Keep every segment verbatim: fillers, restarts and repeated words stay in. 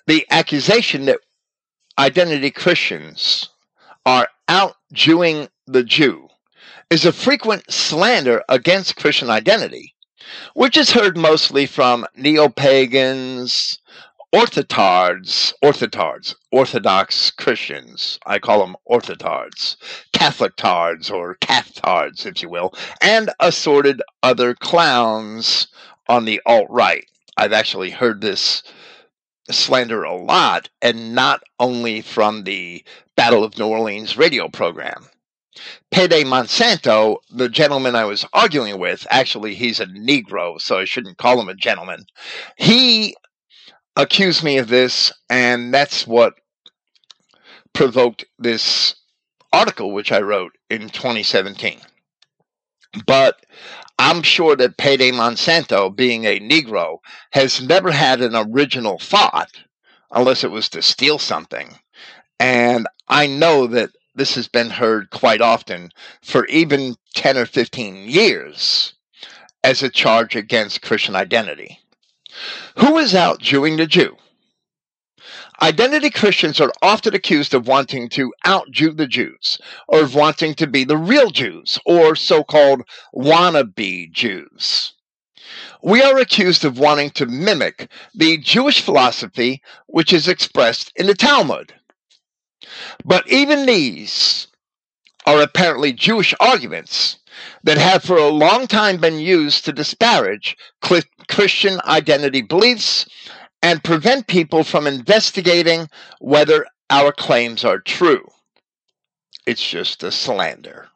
The accusation that identity Christians are out-Jewing the Jew is a frequent slander against Christian identity, which is heard mostly from neo-pagans, orthotards, orthotards, Orthodox Christians, I call them orthotards, Catholic tards or cathards, if you will, and assorted other clowns on the alt-right. I've actually heard this slander a lot, and not only from the Battle of New Orleans radio program. Payday Monsanto, the gentleman I was arguing with, actually he's a Negro, so I shouldn't call him a gentleman. He accused me of this, and that's what provoked this article which I wrote in twenty seventeen. But I'm sure that Payday Monsanto, being a Negro, has never had an original thought, unless it was to steal something. And I know that this has been heard quite often for even ten or fifteen years as a charge against Christian identity. Who is out Jewing the Jew? Identity Christians are often accused of wanting to out-Jew the Jews, or of wanting to be the real Jews, or so-called wannabe Jews. We are accused of wanting to mimic the Jewish philosophy which is expressed in the Talmud. But even these are apparently Jewish arguments that have for a long time been used to disparage Christian identity beliefs and prevent people from investigating whether our claims are true. It's just a slander.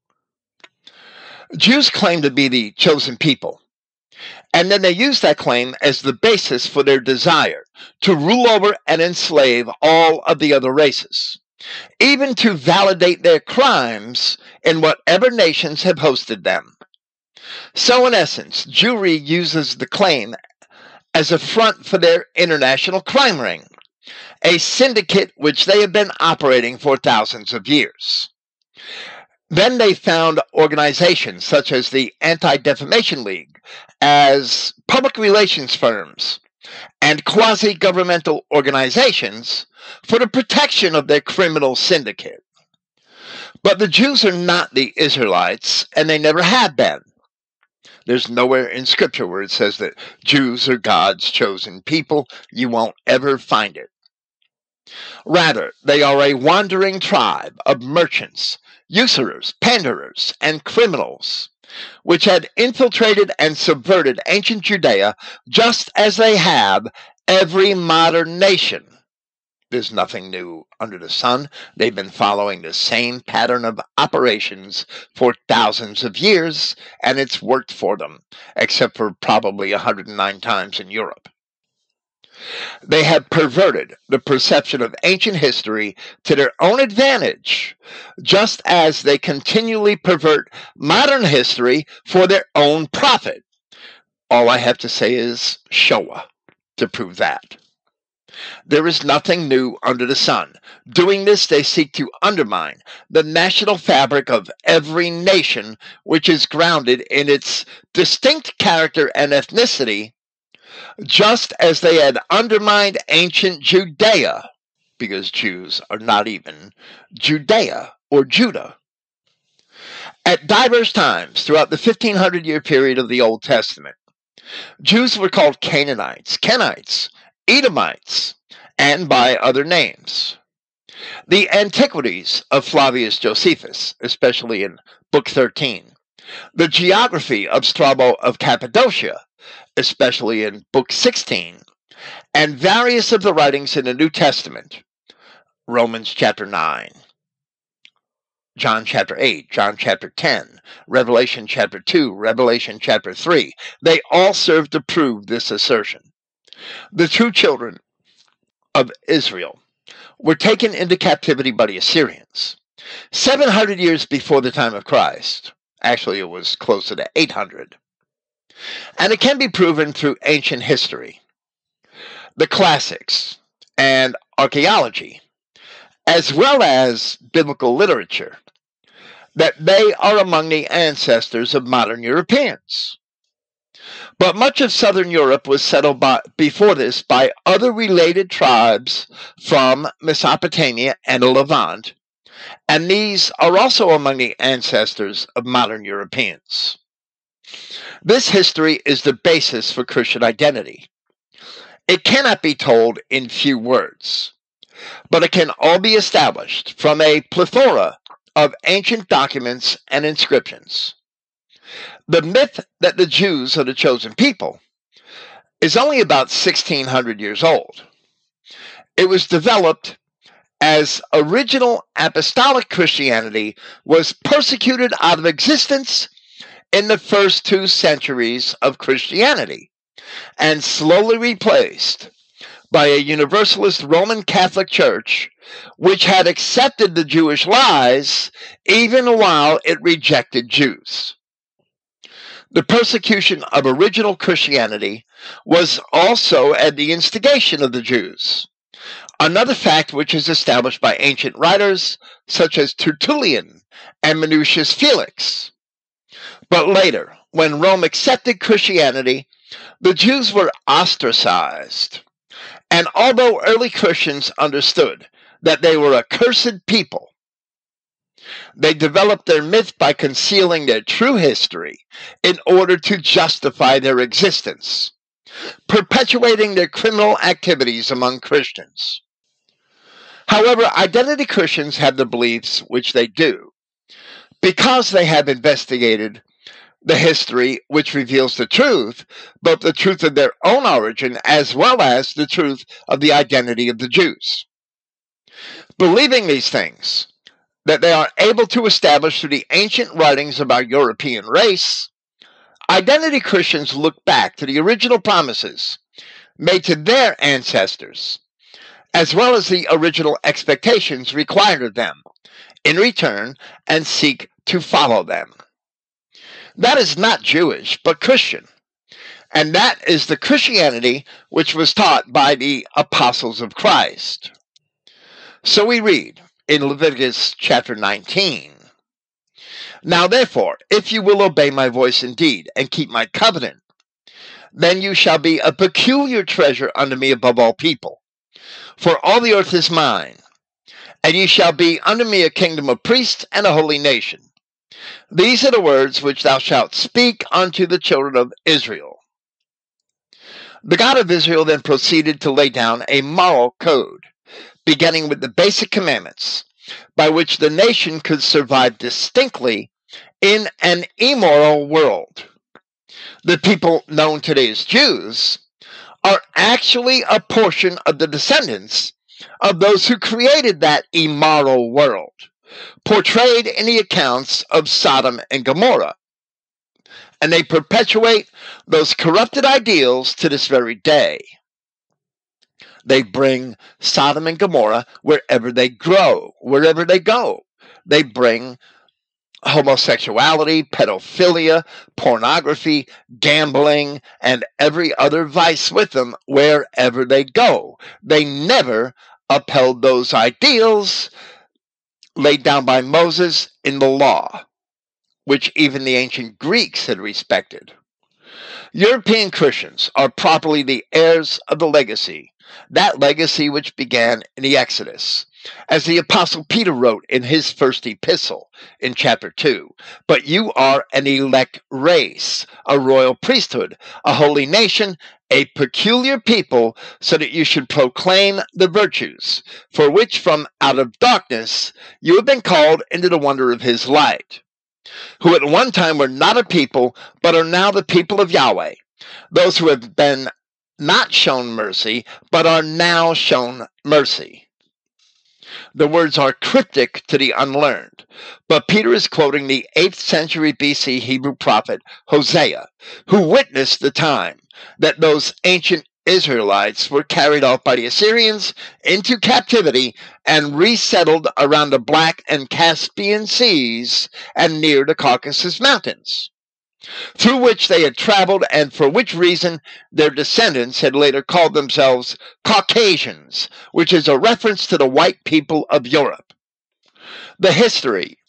Jews claim to be the chosen people, and then they use that claim as the basis for their desire to rule over and enslave all of the other races, even to validate their crimes in whatever nations have hosted them. So in essence, Jewry uses the claim as a front for their international crime ring, a syndicate which they have been operating for thousands of years. Then they found organizations such as the Anti-Defamation League as public relations firms and quasi-governmental organizations for the protection of their criminal syndicate. But the Jews are not the Israelites, and they never have been. There's nowhere in Scripture where it says that Jews are God's chosen people. You won't ever find it. Rather, they are a wandering tribe of merchants, usurers, panderers, and criminals, which had infiltrated and subverted ancient Judea just as they have every modern nation. There's nothing new under the sun. They've been following the same pattern of operations for thousands of years, and it's worked for them, except for probably one hundred nine times in Europe. They have perverted the perception of ancient history to their own advantage, just as they continually pervert modern history for their own profit. All I have to say is Shoah to prove that. There is nothing new under the sun. Doing this, they seek to undermine the national fabric of every nation, which is grounded in its distinct character and ethnicity, just as they had undermined ancient Judea, because Jews are not even Judea or Judah. At diverse times throughout the fifteen hundred year period of the Old Testament, Jews were called Canaanites, Kenites, Edomites, and by other names. The Antiquities of Flavius Josephus, especially in Book thirteen, the Geography of Strabo of Cappadocia, especially in Book sixteen, and various of the writings in the New Testament, Romans chapter nine, John chapter eight, John chapter ten, Revelation chapter two, Revelation chapter three, they all serve to prove this assertion. The true children of Israel were taken into captivity by the Assyrians seven hundred years before the time of Christ. Actually, it was closer to eight hundred. And it can be proven through ancient history, the classics, and archaeology, as well as biblical literature, that they are among the ancestors of modern Europeans. But much of southern Europe was settled by, before this by other related tribes from Mesopotamia and Levant, and these are also among the ancestors of modern Europeans. This history is the basis for Christian identity. It cannot be told in few words, but it can all be established from a plethora of ancient documents and inscriptions. The myth that the Jews are the chosen people is only about sixteen hundred years old. It was developed as original apostolic Christianity was persecuted out of existence in the first two centuries of Christianity and slowly replaced by a Universalist Roman Catholic Church which had accepted the Jewish lies even while it rejected Jews. The persecution of original Christianity was also at the instigation of the Jews, another fact which is established by ancient writers such as Tertullian and Minucius Felix. But later, when Rome accepted Christianity, the Jews were ostracized. And although early Christians understood that they were a cursed people, they developed their myth by concealing their true history in order to justify their existence, perpetuating their criminal activities among Christians. However, identity Christians have the beliefs which they do because they have investigated the history which reveals the truth, both the truth of their own origin as well as the truth of the identity of the Jews. Believing these things, that they are able to establish through the ancient writings of our European race, identity Christians look back to the original promises made to their ancestors, as well as the original expectations required of them in return, and seek to follow them. That is not Jewish, but Christian, and that is the Christianity which was taught by the apostles of Christ. So we read in Leviticus chapter nineteen, "Now therefore, if you will obey my voice indeed, and keep my covenant, then you shall be a peculiar treasure unto me above all people. For all the earth is mine, and ye shall be unto me a kingdom of priests and a holy nation. These are the words which thou shalt speak unto the children of Israel." The God of Israel then proceeded to lay down a moral code, beginning with the basic commandments, by which the nation could survive distinctly in an immoral world. The people known today as Jews are actually a portion of the descendants of those who created that immoral world, portrayed in the accounts of Sodom and Gomorrah. And they perpetuate those corrupted ideals to this very day. They bring Sodom and Gomorrah wherever they grow, wherever they go. They bring homosexuality, pedophilia, pornography, gambling, and every other vice with them wherever they go. They never upheld those ideals laid down by Moses in the law, which even the ancient Greeks had respected. European Christians are properly the heirs of the legacy, that legacy which began in the Exodus, as the Apostle Peter wrote in his first epistle in chapter two. "But you are an elect race, a royal priesthood, a holy nation, a peculiar people, so that you should proclaim the virtues, for which from out of darkness you have been called into the wonder of his light, who at one time were not a people, but are now the people of Yahweh, those who have been not shown mercy, but are now shown mercy." The words are cryptic to the unlearned, but Peter is quoting the eighth century B C Hebrew prophet Hosea, who witnessed the time that those ancient Israelites were carried off by the Assyrians into captivity and resettled around the Black and Caspian Seas and near the Caucasus Mountains, through which they had traveled, and for which reason their descendants had later called themselves Caucasians, which is a reference to the white people of Europe. The history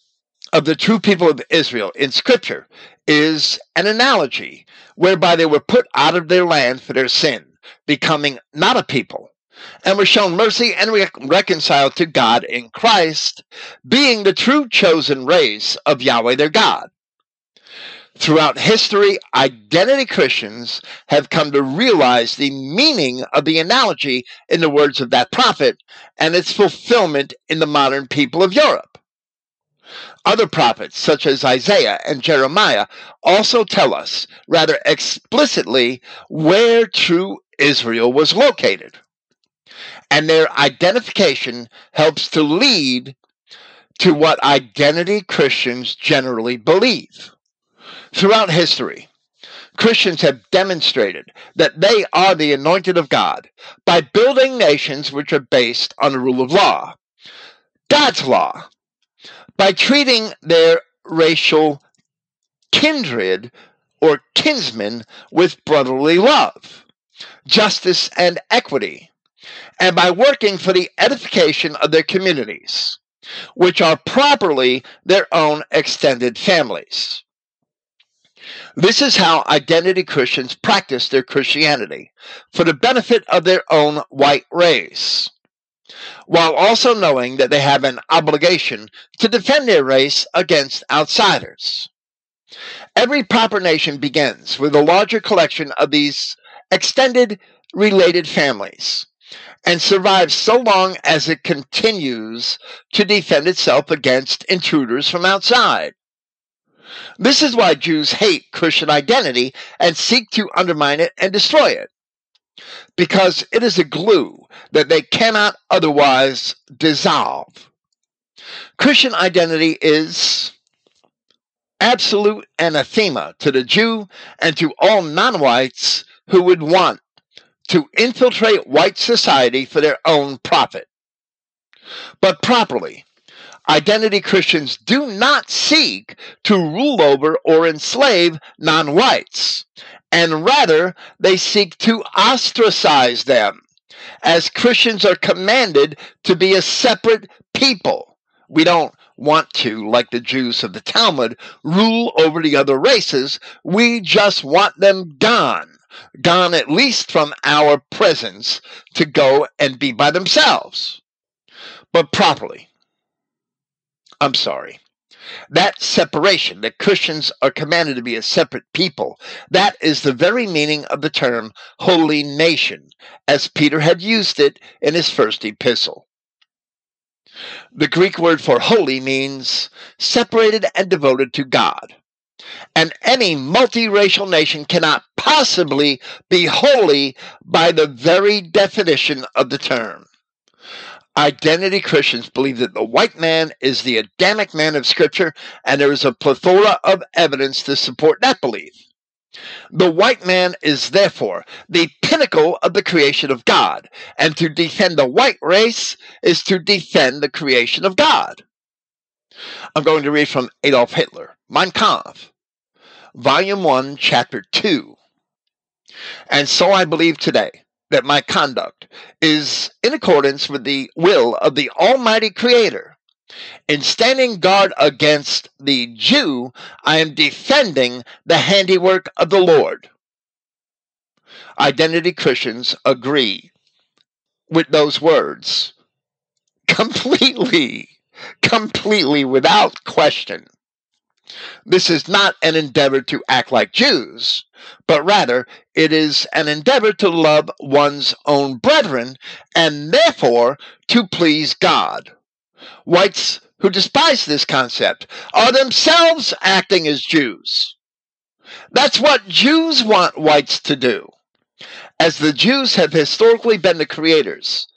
of the true people of Israel in Scripture is an analogy whereby they were put out of their land for their sin, becoming not a people, and were shown mercy and re- reconciled to God in Christ, being the true chosen race of Yahweh their God. Throughout history, identity Christians have come to realize the meaning of the analogy in the words of that prophet and its fulfillment in the modern people of Europe. Other prophets, such as Isaiah and Jeremiah, also tell us, rather explicitly, where true Israel was located. And their identification helps to lead to what identity Christians generally believe. Throughout history, Christians have demonstrated that they are the anointed of God by building nations which are based on the rule of law, God's law, by treating their racial kindred or kinsmen with brotherly love, justice, and equity, and by working for the edification of their communities, which are properly their own extended families. This is how identity Christians practice their Christianity for the benefit of their own white race, while also knowing that they have an obligation to defend their race against outsiders. Every proper nation begins with a larger collection of these extended related families and survives so long as it continues to defend itself against intruders from outside. This is why Jews hate Christian identity and seek to undermine it and destroy it, because it is a glue that they cannot otherwise dissolve. Christian identity is absolute anathema to the Jew and to all non-whites who would want to infiltrate white society for their own profit. But properly, identity Christians do not seek to rule over or enslave non-whites, and rather they seek to ostracize them, as Christians are commanded to be a separate people. We don't want to, like the Jews of the Talmud, rule over the other races. We just want them gone, gone at least from our presence, to go and be by themselves. But properly, I'm sorry, that separation, that Christians are commanded to be a separate people, that is the very meaning of the term holy nation, as Peter had used it in his first epistle. The Greek word for holy means separated and devoted to God. And any multiracial nation cannot possibly be holy by the very definition of the term. Identity Christians believe that the white man is the Adamic man of Scripture, and there is a plethora of evidence to support that belief. The white man is therefore the pinnacle of the creation of God, and to defend the white race is to defend the creation of God. I'm going to read from Adolf Hitler, Mein Kampf, Volume one, Chapter two. And so I believe today that my conduct is in accordance with the will of the Almighty Creator. In standing guard against the Jew, I am defending the handiwork of the Lord. Identity Christians agree with those words completely, completely without question. This is not an endeavor to act like Jews, but rather it is an endeavor to love one's own brethren and therefore to please God. Whites who despise this concept are themselves acting as Jews. That's what Jews want whites to do, as the Jews have historically been the creators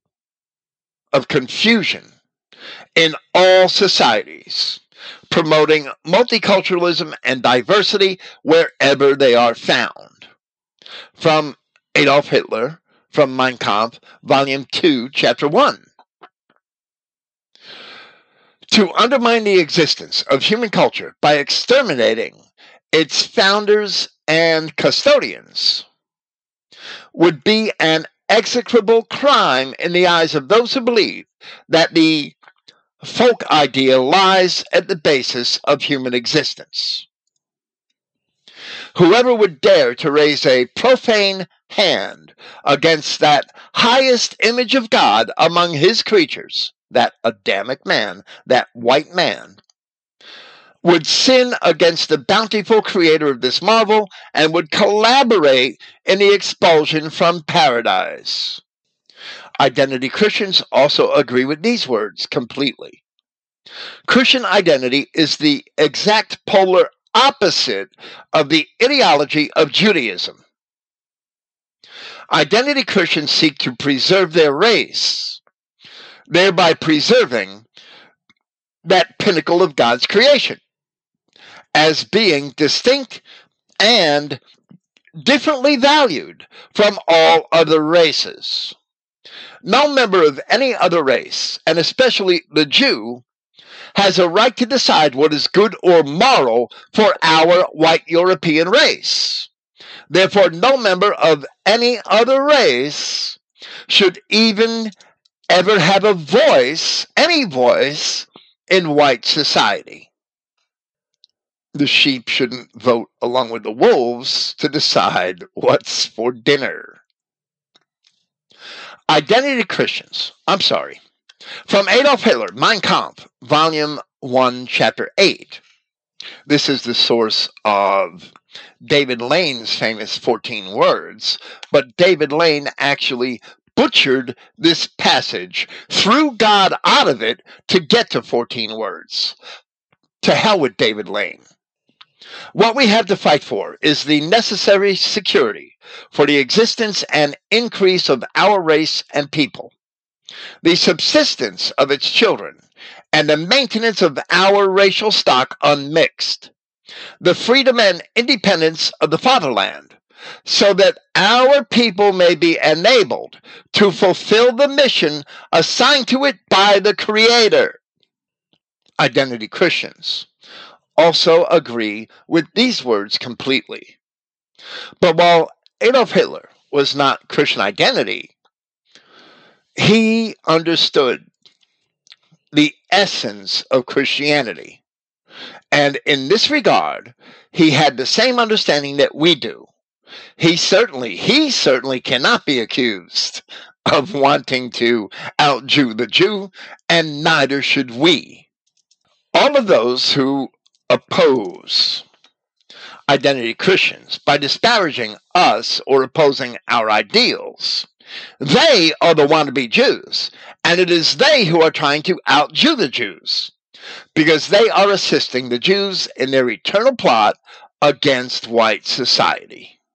of confusion in all societies, promoting multiculturalism and diversity wherever they are found. From Adolf Hitler, from Mein Kampf, Volume two, Chapter one. To undermine the existence of human culture by exterminating its founders and custodians would be an execrable crime in the eyes of those who believe that the folk idea lies at the basis of human existence. Whoever would dare to raise a profane hand against that highest image of God among his creatures, that Adamic man, that white man, would sin against the bountiful creator of this marvel and would collaborate in the expulsion from paradise. Identity Christians also agree with these words completely. Christian identity is the exact polar opposite of the ideology of Judaism. Identity Christians seek to preserve their race, thereby preserving that pinnacle of God's creation as being distinct and differently valued from all other races. No member of any other race, and especially the Jew, has a right to decide what is good or moral for our white European race. Therefore, no member of any other race should even ever have a voice, any voice, in white society. The sheep shouldn't vote along with the wolves to decide what's for dinner. Identity Christians, I'm sorry. From Adolf Hitler, Mein Kampf, Volume one, Chapter eight. This is the source of David Lane's famous fourteen words, but David Lane actually butchered this passage, threw God out of it to get to fourteen words. To hell with David Lane. What we have to fight for is the necessary security for the existence and increase of our race and people, the subsistence of its children, and the maintenance of our racial stock unmixed, the freedom and independence of the fatherland, so that our people may be enabled to fulfill the mission assigned to it by the Creator. Identity Christians also agree with these words completely. But while Adolf Hitler was not Christian identity, he understood the essence of Christianity. And in this regard, he had the same understanding that we do. He certainly, he certainly cannot be accused of wanting to out-Jew the Jew, and neither should we. All of those who oppose identity Christians by disparaging us or opposing our ideals, they are the wannabe Jews, and it is they who are trying to out-Jew the Jews, because they are assisting the Jews in their eternal plot against white society.